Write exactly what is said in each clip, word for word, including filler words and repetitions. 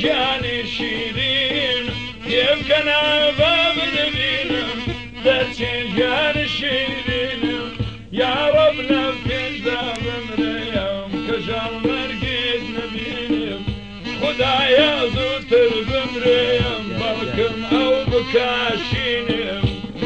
گیانی شیرین پێبکەنە با ببینم دەرچێ گیانی شیرینم یارەب لە پێشدا بمرێم کەژاڵ مەرگێت نەبینم خدایە زووتر بمرێم بەڵکم ئەو بکاشینم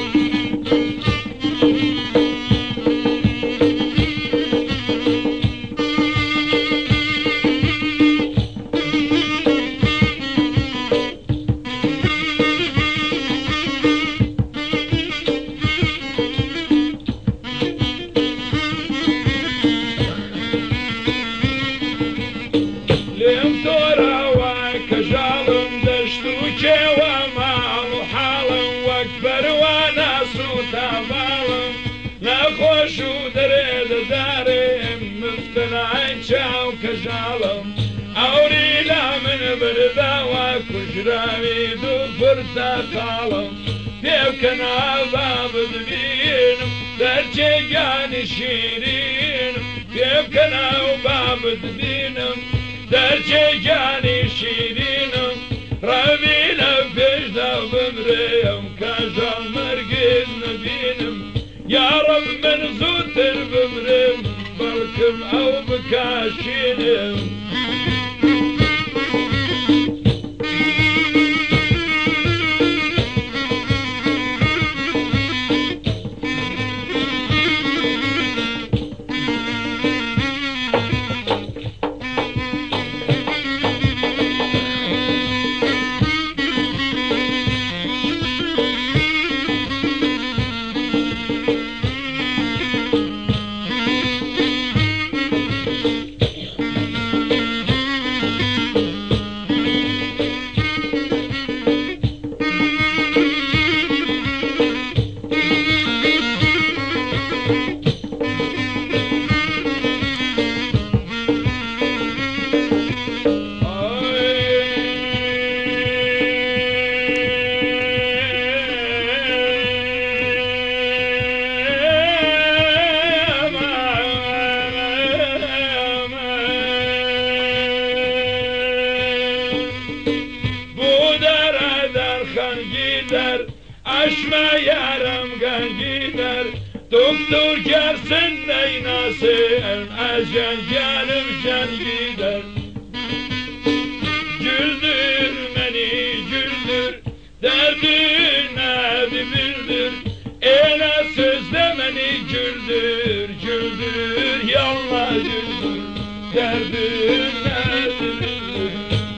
نەخۆش و دەرێ دەدارم مفتنای چاو کەژاڵم ئەوری لا من برداوە کوژراوی دوو پرتەقاڵم پێبکەنە با ببینم دەرچێ گیانی شیرینم پێبکەنە با ببینم دەرچێ گیانی شیرینم ڕەوی لە پێشدا بمرێم کەژاڵ مەرگێز نەبینم یارەب من زووتر بمرم بەڵکم ئەو بکاشینم ئەشمە یارم گەنگیدەر دکتۆر گەرسن نەیناسێن ئەژەن گیانم جەنگیدەر گülدür məni güldür dərdin nədi bildir elə sözlə məni güldür güldür yallah güldür dərdin nədi bildir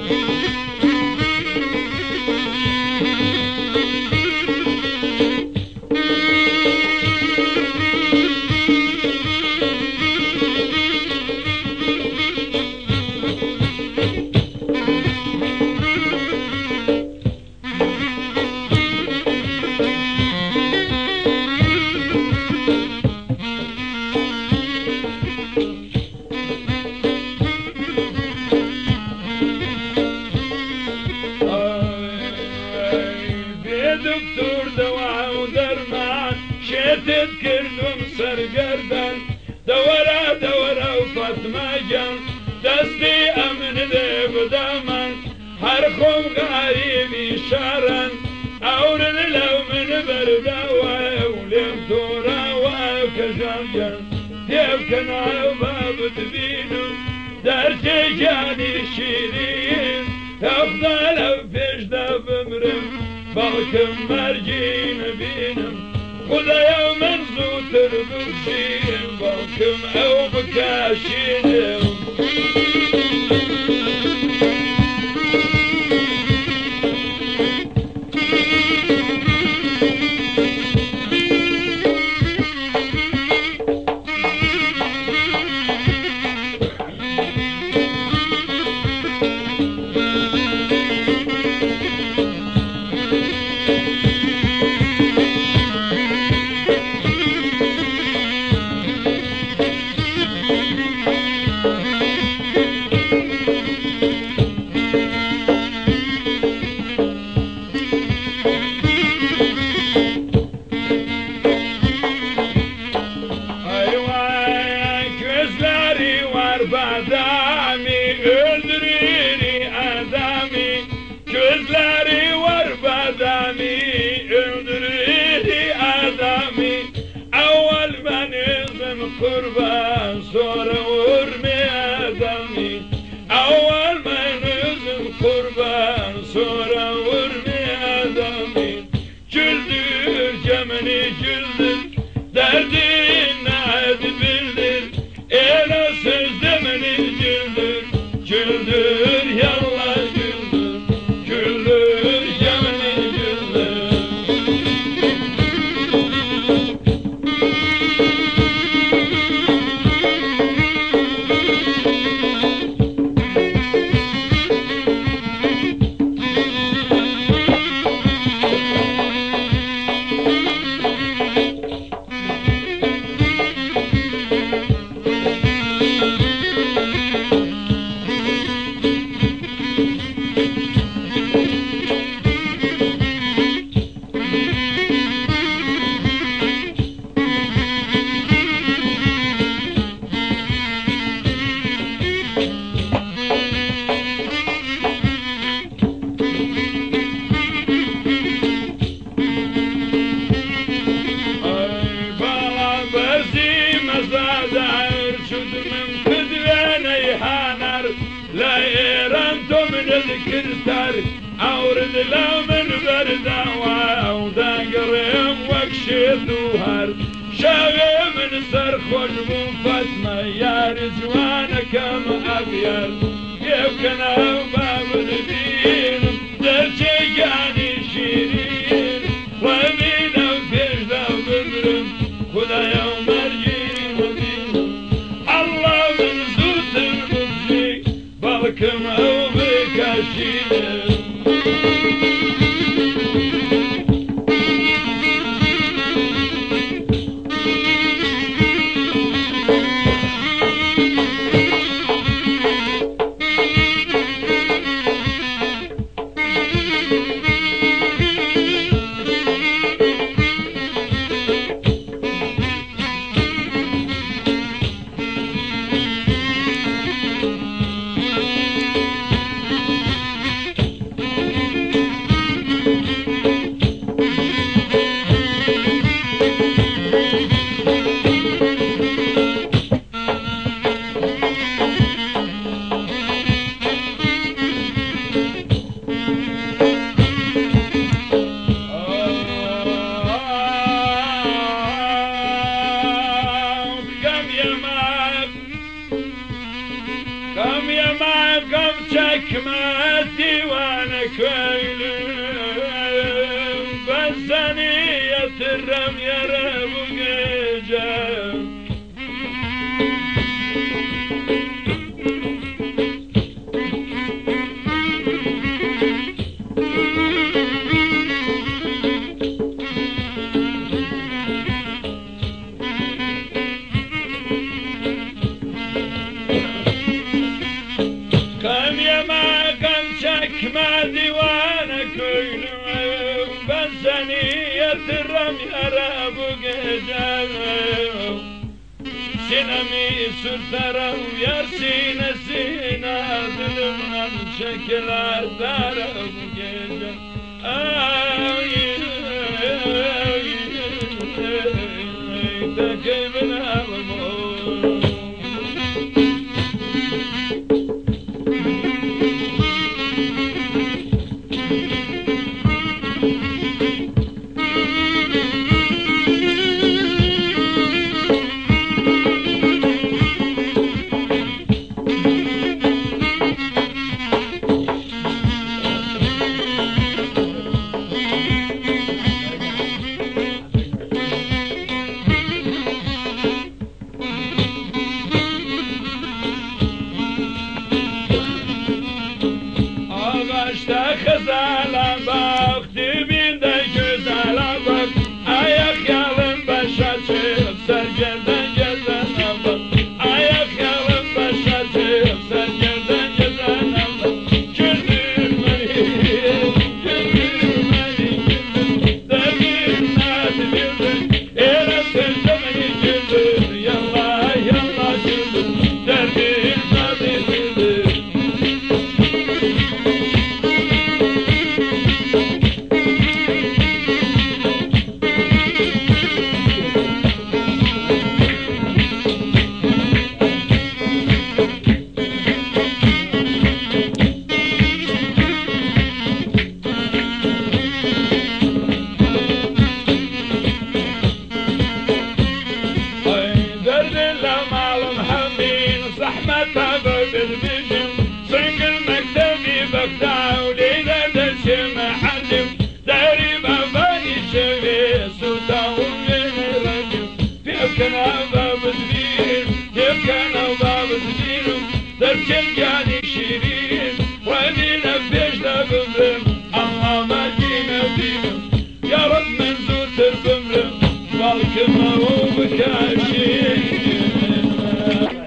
دکتۆر دەوا و دەرمان شێتت کردم سەرگەردان دەوەرە دەوەرە و فەتمەگیان دەستی ئەمن لێ بدەمان هەر خۆم غاریبی شاران ئەورن لەو من بەرداوە و لێم تۆراوە کەژانگیان تێبکەنە با بتبینم دەرچێ گیانی شیرین تەخدا لەو پێشدا بمرم بەڵکم مەرگی نەبینم خدایە من زووتر بکشیم بەڵکم ئەو بکاشینم kurban sonra vurmayadami. Avval men özüm kurban sonra vurmayadami. Güldür cemini güldür, derdin hadi bildir. Ela söz demeni güldür, güldür yallah güldür, güldür cemini güldür. لا إيران من الكرتار أورد لا من بردا وداقريم وكشيت وهر شاغي من سرخوش من فاطمة يا رزوان كم أبيض يمكن باب الدين درجي يعني شيرين ومين وفيش ذا بدر خدا يوم كم أو بكاشير كم يا ما كم شكمتي وانا كويل بزنية الرمي يا رب جيجا كم يا ما كم شكمة ديوانا كل بزنية الرمي أراب جاجا سينامي سلطرة ويرسين سينا ظلمنا شكل دارب جاجا